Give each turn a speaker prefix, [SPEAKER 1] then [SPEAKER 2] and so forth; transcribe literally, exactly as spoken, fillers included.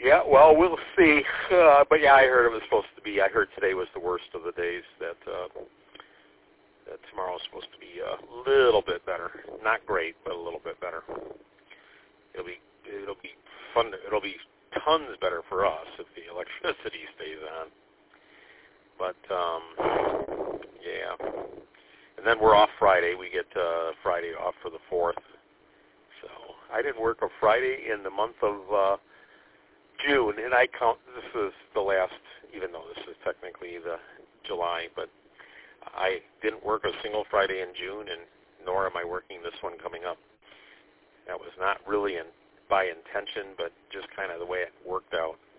[SPEAKER 1] Yeah, well, we'll see. Uh, but yeah, I heard it was supposed to be. I heard today was the worst of the days. That uh, that tomorrow is supposed to be a little bit better. Not great, but a little bit better. It'll be it'll be fun. It'll be tons better for us if the electricity stays on. But um, yeah, and then we're off Friday. We get uh, Friday off for the fourth. So I didn't work a Friday in the month of uh, June, and I count. This is the last, even though this is technically the July, but I didn't work a single Friday in June, and nor am I working this one coming up. That was not really in, by intention, but just kind of the way it worked out.